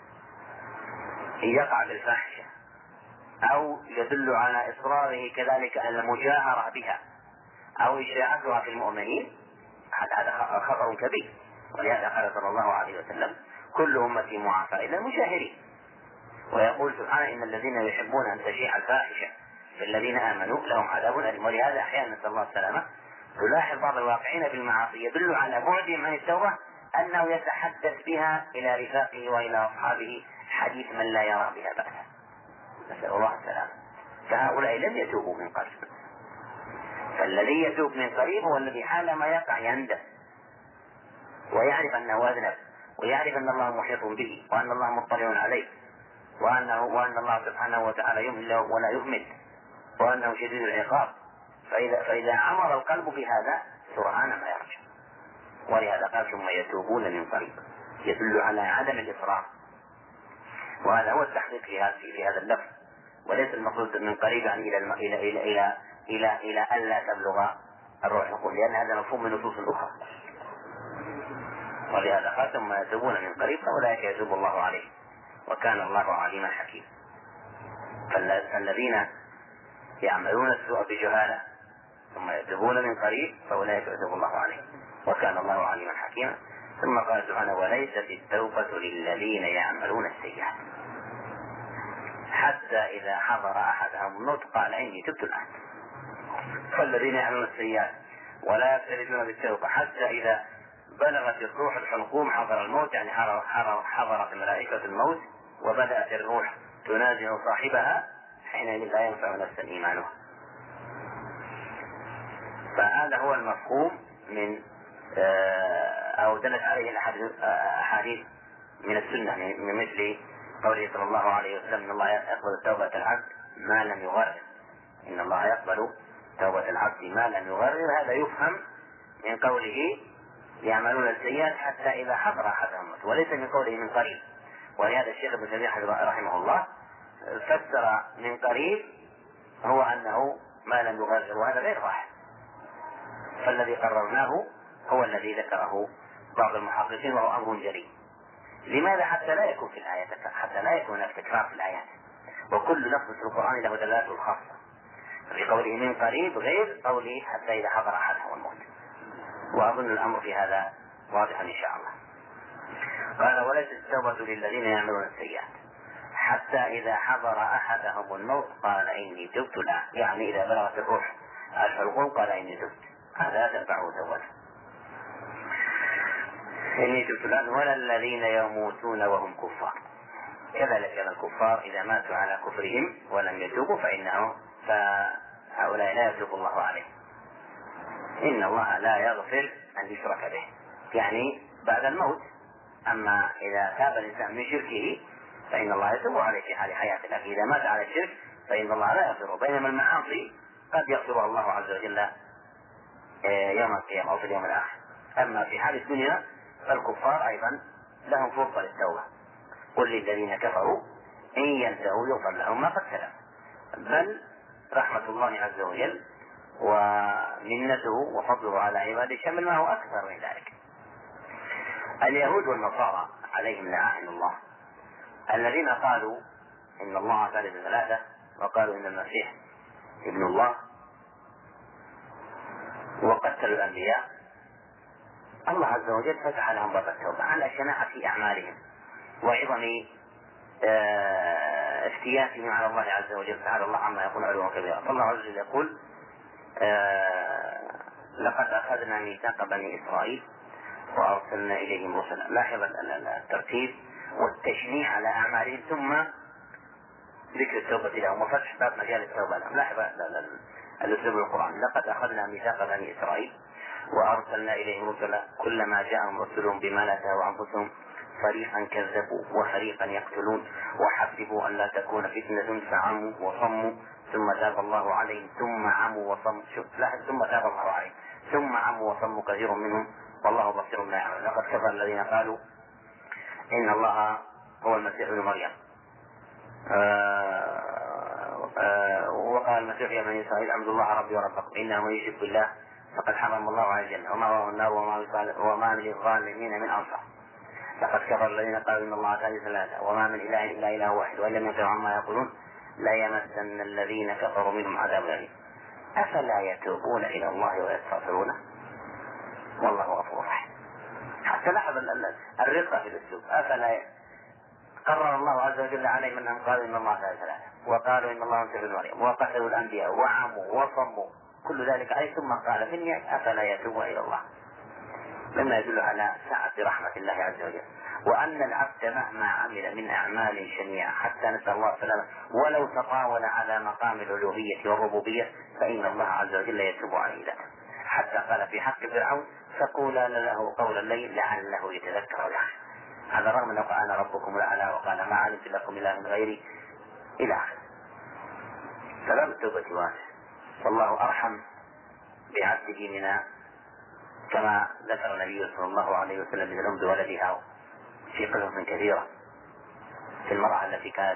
يقع بالفاحشة أو يدل على إصراره كذلك على المجاهرة بها أو إشاعتها في المؤمنين، هذا خطر كبير. ولهذا قال صلى الله عليه وسلم: كل أمتي معافى إلا المجاهرين. ويقول سبحانه إن الذين يحبون أن تشيع الفاحشة في الذين آمنوا لهم عذاب أليم. ولهذا أحيانا نسأل الله السلامة تلاحظ بعض الواقعين بالمعاصي يدل على بعدهم عن التوبة أنه يتحدث بها إلى رفاقه وإلى أصحابه حديث من لا يرى بها بأسا، نسأل الله السلامة. فهؤلاء لم يتوبوا من قبل، فالذي يتوب من قريب هو الذي حالما يقع يندم ويعرف أنه أذنب، ويعرف أن الله محيط به، وأن الله مطلع عليه، وأنه وأن الله سبحانه وتعالى يمهل ولا يهمل، وأنه شديد العقاب. فإذا, فإذا عمر القلب بهذا سرعان ما يرجع. ولهذا قال ثم يتوبون من قريب، يدل على عدم الإصرار، وهذا هو التحقيق في هذا في هذا اللفظ. وليس المقصود من قريب يعني إلى الم... إلى إلى إلى إلى إلى ألا تبلغ الروح القدس، لأن هذا مفهوم من نصوص أخرى. ولهذا قال ثم يتوبون من قريب فأولئك يتوب الله عليه وكان الله عليما حكيما. فالذين يعملون السوء بجهالة ثم يتوبون من قريب فأولئك يتوب الله عليه وكان الله عليما حكيما. ثم قال سبحانه وليست التوبة للذين يعملون السيئات حتى إذا حضر أحدهم الموت قال إني تبت الآن. فالذين يعملون السيئات ولا يستجيبون بالتوبة حتى إذا بلغت الروح الحلقوم حضر الموت، يعني حضرت ملائكة الموت وبدأت الروح تنازع صاحبها، حينئذ لا ينفع نفسا إيمانها. فهذا هو المفهوم من أو دلت عليه الأحاديث من السنة من مثل قوله صلى الله عليه وسلم إن الله يقبل توبة العبد ما لم يغرر. إن الله يقبل توبة العبد ما لم يغرر. هذا يفهم من قوله يعملون السيئات حتى إذا حضر أحدهم الموت، وليس من قوله من قريب. ولهذا الشيخ ابن تيمية رحمه الله فسر من قريب هو أنه ما لم يغرر، وهذا غير صحيح. فالذي قررناه هو الذي ذكره بعض المحققين وهو أمر جلي. لماذا؟ حتى لا يكون في الآيات حتى لا يكون هناك تكرار في الآيات، وكل لفظ في القرآن له دلالته الخاصة. في قوله من قريب غير قوله حتى إذا حضر أحدهم الموت. وأظن الأمر في هذا واضح إن شاء الله. قال وليست التوبة للذين يعملون السيئات حتى إذا حضر أحدهم الموت قال إني تبت الآن، يعني إذا بلغت الروح الحلقوم قال إني تبت، هذا تنفعه توبته. إني تبت الآن. ولا الذين يموتون وهم كفار، كذلك الكفار إذا ماتوا على كفرهم ولم يتوبوا فإنه فهؤلاء لا يتوب الله عليهم. إن الله لا يغفر أن يشرك به، يعني بعد الموت. أما إذا تاب الإنسان من شركه فإن الله يتوب عليه في حال حياته، لكن إذا مات على الشرك فإن الله لا يغفره. بينما المعاصي قد يغفرها الله عز وجل يوم القيامة أو في اليوم الآخر. أما في حال الدنيا فالكفار أيضا لهم فرصة للتوبة. قل للذين كفروا إن ينتهوا يغفر لهم ما قد سلف. بل رحمة الله عز وجل ومنته وفضله على عباده شمل ما هو أكثر من ذلك. اليهود والنصارى عليهم لعائن الله الذين قالوا إن الله ثالث ثلاثة، وقالوا إن المسيح ابن الله، وقتلوا الأنبياء، الله عز وجل فتح لهم باب التوبة على شناعة في أعمالهم وعظم افتياتهم على الله عز وجل. تعالى الله عما يقول علوا كبيرا. فالله عز وجل يقول لقد أخذنا ميثاق بني إسرائيل وأرسلنا إليهم رسلا. لاحظ الترتيب والتشنيع على أعمالهم ثم ذكر التوبة لهم وفتح باب مجال التوبة لهم. لاحظ الأسلوب القرآن. لقد أخذنا ميثاق بني إسرائيل وأرسلنا إليهم رسلا كلما جاءهم رسلهم بما لا تهوى أنفسهم فريقا كذبوا وفريقا يقتلون وحسبوا أن لا تكون فتنة فعموا وصموا ثم تاب الله عليهم ثم عموا وصموا. شوف لاحظ ثم تاب الله عليهم ثم عموا وصموا كثير منهم والله بصير بما يعملون. لقد كفر الذين قالوا إن الله هو المسيح ابن مريم. آه آه وقال المسيح يا بني إسرائيل اعبدوا الله ربي وربكم إنه من يشرك بالله فقد حرم الله على الجنة وما هو النار وما للظالمين من أنصار. لقد كفر الذين قالوا إن الله ثالث ثلاثة وما من إله إلا إله واحد وإن لم ينتهوا عما يقولون لا يمسن الذين كفروا منهم عذاب أليم. أفلا يتوبون إلى الله ويستغفرونه والله غفور رحيم. حتى لاحظ الرقة في الأسلوب. أفلا قرر الله عز وجل عليهم أنهم قالوا إن الله ثالث ثلاثة، وقالوا إن الله ثالث مريم، وقتلوا الأنبياء وعموا وصموا، كل ذلك عليه، ثم قال في النهاية أفلا يتوب إلى الله، مما يدل على سعة رحمة الله عز وجل، وأن العبد مهما عمل من أعمال شنيعة حتى نسأل الله السلامة ولو تطاول على مقام الألوهية والربوبية فإن الله عز وجل يتوب عليه ذلك. حتى قال في حق فرعون فقولا له قول الليل لعله يتذكر ويخشى، هذا رغم أنه قال أنا ربكم الأعلى وقال ما علمت لكم إله من غيري إلى آخره. فباب التوبة واسع، والله أرحم بعبده منا، كما ذكر النبي صلى الله عليه وسلم من الأم بولدها في قصص كثيرة، في المرأة التي كانت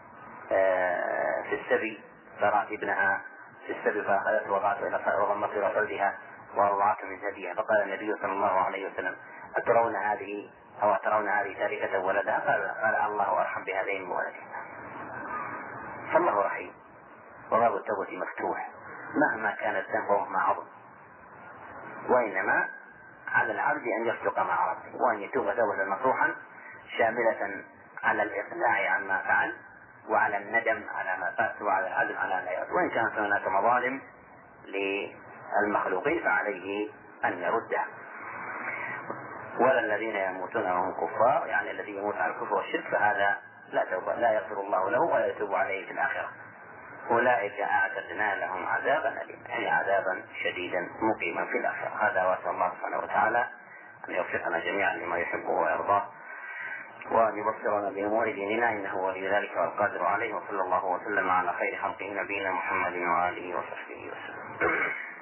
في السبي فرأت ابنها في السبي فأخذته وضعته إلى وضمته إلى صلبها ووضعته من ثديها، فقال النبي صلى الله عليه وسلم أترون هذه أو أترون هذه تاركة ولدها؟ قال, قال الله أرحم بهذين بولدها. فالله رحيم، وباب التوبة مفتوح مهما كان الذنب ومهما عظم، وإنما على العبد أن يصدق مع ربه وأن يتوب توبة مفتوحا شاملة على الإقلاع عن ما فعل وعلى الندم على ما فات وعلى العزم على ما يرد، وإن كانت هناك مظالم للمخلوقين فعليه أن يردها. ولا الذين يموتون وهم كفار، يعني الذي يموت على الكفر والشرك فهذا لا توبة لا يغفر الله له ولا يتوب عليه في الآخرة، أولئك أعتدنا لهم عذابا أليما، يعني عذابا شديدا مقيما في الآخرة. هذا وأسأل الله سبحانه وتعالى أن يوفقنا جميعا لما يحبه ويرضاه وأن يبصرنا بأمور ديننا، إنه ولي ذلك والقادر عليه. وصلى الله وسلم على خير خلقه نبينا محمد وآله وصحبه وسلم.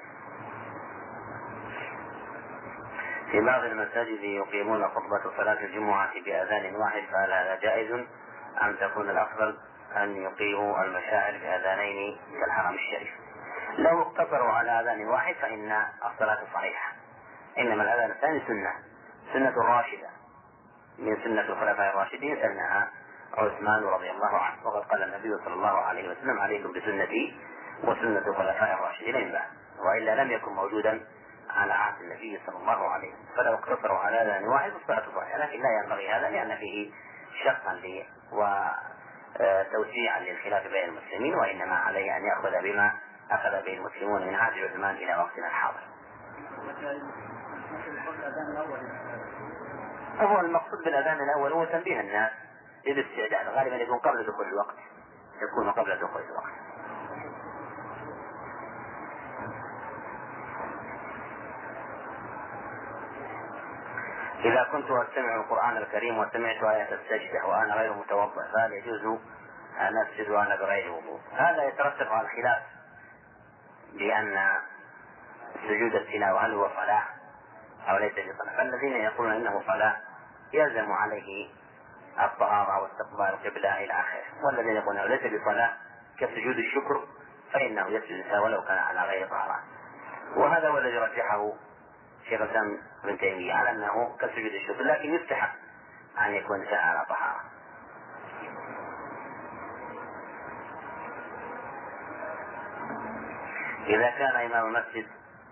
في بعض المساجد يقيمون خطبة صلاة الجمعة بأذان واحد، فهل هذا جائز أم تكون الأفضل أن يقيموا المشاعر بأذانين كالحرم الشريف؟ لو اقتصروا على أذان واحد فإن الصلاة صحيحة، إنما الأذان الثاني سنة سنة راشدة من سنة الخلفاء الراشدين سنها عثمان رضي الله عنه، وقد قال النبي صلى الله عليه وسلم عليكم بسنتي وسنة الخلفاء الراشدين من بعد، وإلا لم يكن موجودا على عهد النبي صلى الله عليه وسلم. فلو اقتصروا على أذان واحد الصلاة صحيحة، لكن لا ينبغي هذا لأن فيه شقا لي وتوسيعا للخلاف بين المسلمين، وإنما عليه أن يأخذ بما أخذ به المسلمون من عهد عثمان إلى وقتنا الحاضر. هو المقصود بالأذان الأول هو تنبيه الناس للاستعداد، غالبا يكون قبل دخول الوقت، يكون قبل دخول الوقت. إذا كنت أستمع القرآن الكريم وسمعت آية السجدة وأنا غير متوضئ فهل يجوز أن أسجد وأنا بغير وضوء؟ هذا يترتب على الخلاف بأن سجود التلاوة هل هو صلاة أو ليس بصلاة، فالذين يقولون إنه صلاة يلزم عليه الطهارة واستقبال القبلة إلى آخره، والذين يقولون ليس بصلاة كسجود الشكر فإنه يسجد ولو كان على غير طهارة. وهذا هو الذي رجحه شيخ الإسلام ابن تيمية على أنه كسجود الشكر، لكن يستحب أن يكون شاء على طهارة. إذا كان إمام المسجد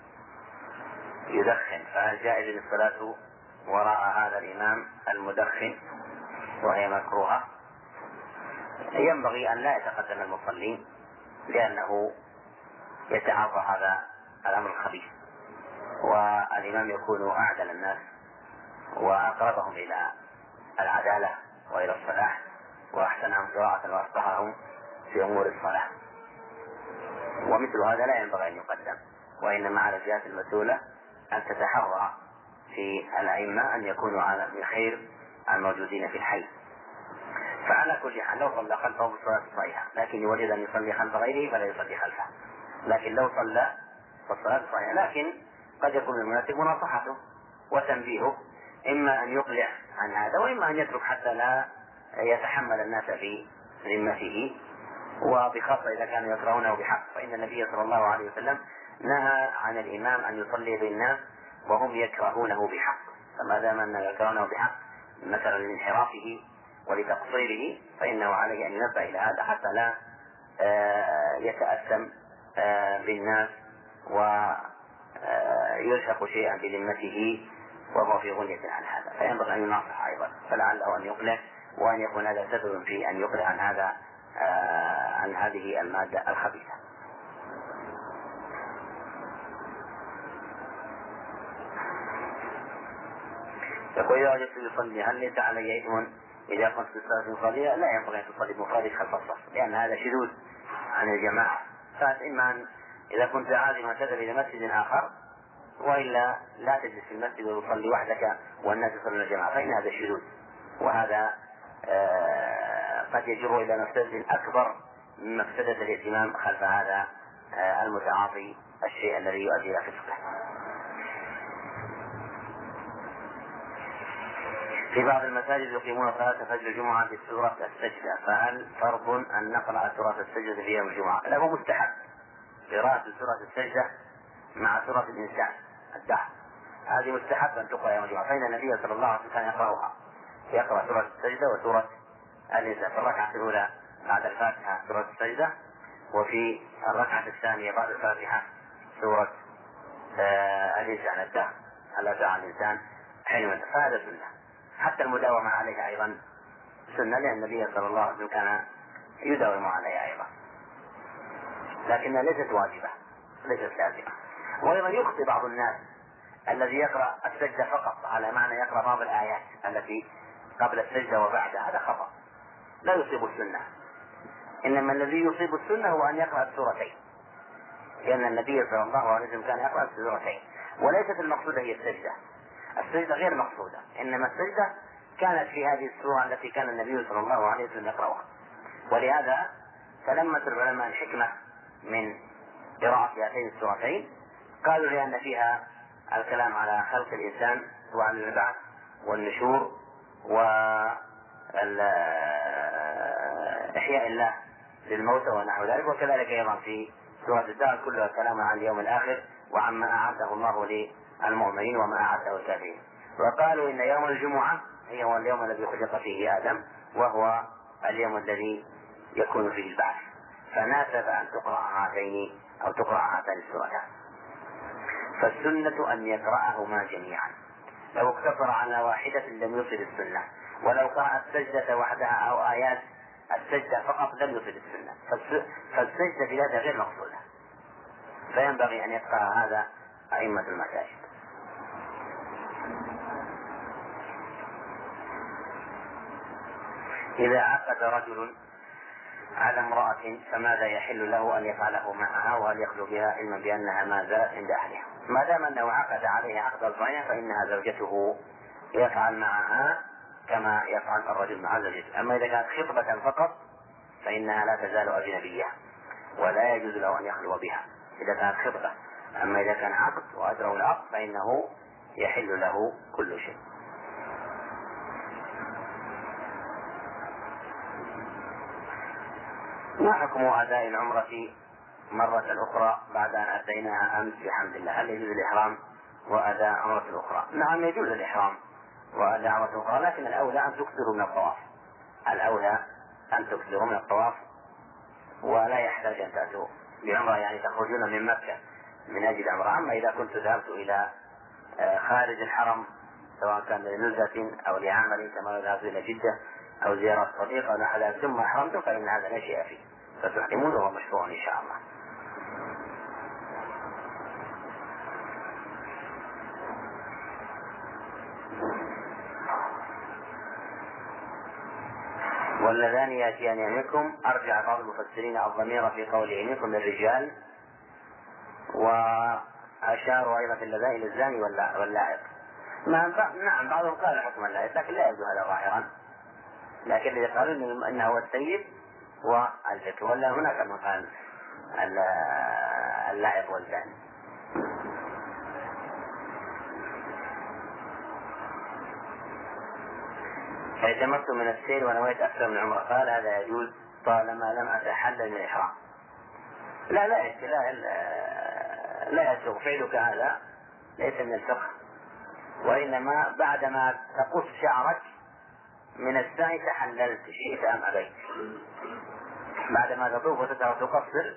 يدخن فهل جائز الصلاة وراء هذا الإمام المدخن وهي مكروهة؟ ينبغي أن لا يتقدم المصلين لأنه يتعاطى هذا الأمر الخبيث، والإمام يكون أعدل الناس وأقربهم إلى العدالة وإلى الصلاح وأحسنهم قراءة وأفقههم في أمور الصلاة، ومثل هذا لا ينبغي أن يقدم، وإنما على الجهات المسؤولة أن تتحرى في الأئمة أن يكونوا على من خير الموجودين في الحي. فعلى كل حال لو صلى خلفه بالصلاة صحيحة، لكن يوجد أن يصلي خلف غيره فلا يصلي خلفه، لكن لو صلى فالصلاة صحيحة، لكن قد يكون المناسب مناصحته وتنبيهه، إما أن يقلع عن هذا وإما أن يترك حتى لا يتحمل الناس في ذمته، وبخاصة إذا كانوا يكرهونه بحق، فإن النبي صلى الله عليه وسلم نهى عن الإمام أن يصلي بالناس وهم يكرهونه بحق، فما دام أنه يكرهونه بحق مثلا لانحرافه ولتقصيره فإنه عليه أن ينبه إلى هذا حتى لا يتأثم بالناس ويلحق شيئا بذمته وهو في غنية عن هذا، فينبغي أن يناصح أيضا، فلعله أن يقلع، وأن يكون هذا سبب في أن يقلع عن هذا آه عن هذه المادة الخبيثة. يقول إذا وجدت يصلي هل ليس علي إثم إذا كنت في الصلاة المفردة؟ لا ينبغي أن تصلي بمفردك خلف الصف، لأن هذا شذوذ عن الجماعة. فإما أن إذا كنت عازما تذهب إلى مسجد آخر، وإلا لا تجلس في المسجد وتصلي وحدك والناس يصلون الجماعة، فإن هذا شذوذ، وهذا آه قد يجر إلى مفسدة أكبر من مفسدة الائتمام خلف هذا آه المتعاطي الشيء الذي يؤدي إلى فسقه. في بعض المساجد يقيمون صلاة فجر الجمعة بسورة السجدة، فهل فرض أن نقرأ سورة السجدة في يوم الجمعة؟ لا، هو مستحب قراءة سورة السجدة مع سورة الإنسان الدهر، هذه مستحب أن تقرأ يوم الجمعة، فإن النبي صلى الله عليه وسلم يقرأها، يقرأ سورة السجدة وسورة الإنسان في الركعة الأولى بعد الفاتحة سورة السجدة، وفي الركعة الثانية بعد الفاتحة سورة آه الإنسان الدهر، ألا دعا الإنسان حينما فهذا سنة. حتى المداومة عليها أيضا سنة، لأن النبي صلى الله عليه وسلم كان يداوم عليها أيضا، لكنها ليست واجبة، ليست لازمة. وأيضا يخطئ بعض الناس الذي يقرأ السجدة فقط، على معنى يقرأ بعض الآيات التي قبل السجدة وبعدها، هذا خطأ لا يصيب السنة. إنما الذي يصيب السنة هو أن يقرأ السورتين، لأن النبي صلى الله عليه وسلم كان يقرأ السورتين، وليست المقصودة هي السجدة، السجدة غير مقصودة، إنما السجدة كانت في هذه السورة التي كان النبي صلى الله عليه وسلم يقرأها. ولهذا تلمس العلماء الحكمة من قراءة هاتين السورتين، قالوا لأن فيها الكلام على خلق الإنسان وعن البعث والنشور وإحياء الله للموتى ونحو ذلك، وكذلك أيضا في سورة الدهر كلها كلام عن اليوم الآخر وعما أعده الله للمؤمنين وما أعده الكافرين. وقالوا إن يوم الجمعة هو اليوم الذي خلق فيه آدم، وهو اليوم الذي يكون فيه البعث، فناسب أن تقرأ هاتين أو تقرأ هاتين السورتان. فالسنة أن يقرأهما جميعا، لو اقتصر على واحدة لم يصل السنة، ولو قرأ السجدة وحدها أو آيات السجدة فقط لم يصل السنة، فالسجدة بذاتها غير مقصودة، فينبغي أن يقرأ هذا أئمة المساجد. إذا عقد رجل على امرأة فماذا يحل له أن يفعله معها، وهل يخلو بها علما بأنها ما زالت عند أهلها؟ ما دام أنه عقد عليها عقد الصنع فإنها زوجته، يفعل معها كما يفعل الرجل مع زوجته. أما إذا كانت خطبة فقط فإنها لا تزال أجنبية ولا يجوز له أن يخلو بها إذا كانت خطبة. أما إذا كان عقد وأجره العقد فإنه يحل له كل شيء. ما حكم أداء العمرة مرة أخرى بعد أن أديناها أمس بحمد الله؟ هل يجوز الإحرام وأداء عمرة أخرى؟ نعم يجوز الإحرام وأداء عمرة أخرى، لكن الأولى أن تكثروا من الطواف، الأولى أن تكثروا من الطواف، ولا يحتاج أن تأتوا بعمرة يعني تخرجون من مكة من أجل عمرة. أما إذا كنت ذهبت إلى خارج الحرم سواء كان لنزهة أو لعمل كما ذهبت إلى جدة أو زيارة صديق أو نحو ذلك ثم أحرمتم فإن هذا لا شيء فيه، فتحرمون وهو مشروع إن شاء الله. واللذان يأتيان منكم أرجع بعض المفسرين الضمير في قوله منكم للرجال، وأشاروا أيضا في اللذان إلى الزاني واللاعب. نعم بعضهم قال حكم اللاعب لكن لا يبدو هذا ظاهرا، لكن اللي قالوا انه هو السيد والذكر، ولا هناك من قال اللاعب والزاني. اعتمرت من السير ونويت اكثر من عمره، قال هذا يجوز طالما لم اتحلل من الاحرام؟ لا لا لا لا يسوغ فعلك، هذا ليس من الفقه، وانما بعدما تقص شعرك من السعي تحللت شئت أم أبيت، بعدما تطوف وتقصر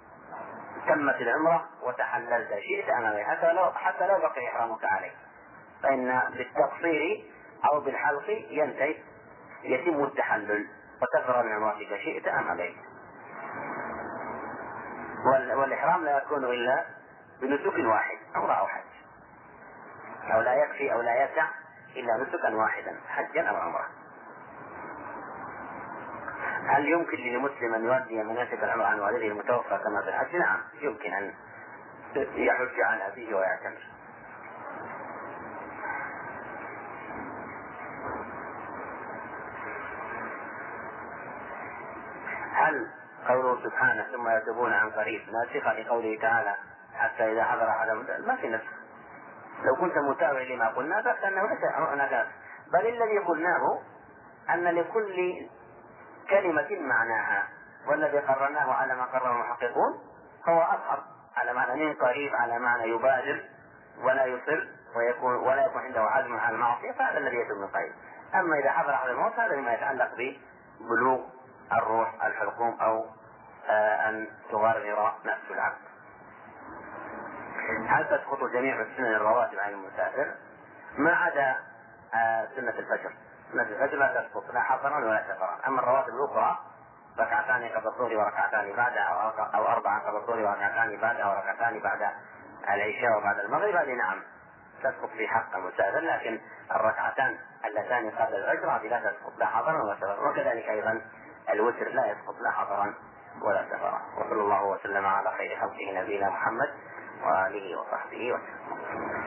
تمت العمرة وتحللت شئت أم أبيت، حتى لو حتى لو بقي إحرامك عليه. فإن بالتقصير أو بالحلق ينتهي يتم التحلل وتفرغ من عمرتك شئت أم عليك. والإحرام لا يكون إلا بنسك واحد، عمرة أو حج، أو لا يكفي أو لا يسع إلا نسكا واحدا، حجا أو عمرة. هل يمكن للمسلم أن يؤدي مناسك العمرة عن والده المتوفى كما في الحج؟ نعم، يمكن أن يحج عن أبيه ويعتمر. هل قوله سبحانه ثم يتوبون عن قريب ناسخة لقوله تعالى حتى إذا حضر أحدهم؟ ما في نسخ. لو كنت متابعا لما قلنا فإنه ليس هناك، بل الذي قلناه أن لكل كلمة معناها، والذي قررناه على ما قرر المحققون هو أظهر، على معنى من قريب على معنى يبادر ولا يصر ويكون ولا يكون عنده عزم على المعصية، فهذا الذي يتم من قريب. أما إذا حضر أحد الموت هذا مما يتعلق ببلوغ الروح الحلقوم أو آه أن تغرر نفس العبد. هل تسقط جميع السنن الرواتب عن المسافر ما عدا آه سنة الفجر؟ سنة الفجر لا تسقط لا حضرا ولا سفرا. أما الرواتب الأخرى ركعتان قبل الظهر وركعتان بعدها، أو أربعة قبل الظهر وركعتان بعدها وركعتان بعد العشاء وبعد المغرب، هذه نعم تسقط في حق المسافر، لكن الركعتان اللتان قبل الفجر هذه لا تسقط لا حضرا ولا سفرا. وكذلك أيضا الوتر لا يسقط لا حضرا ولا سفرا. وصلى الله وسلم على خير خلقه نبينا محمد وآله وصحبه وسلم.